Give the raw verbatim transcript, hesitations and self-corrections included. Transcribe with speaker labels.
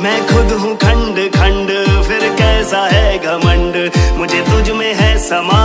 Speaker 1: मैं खुद हूँ खंड खंड, फिर कैसा है घमंड, मुझे तुझ में है समा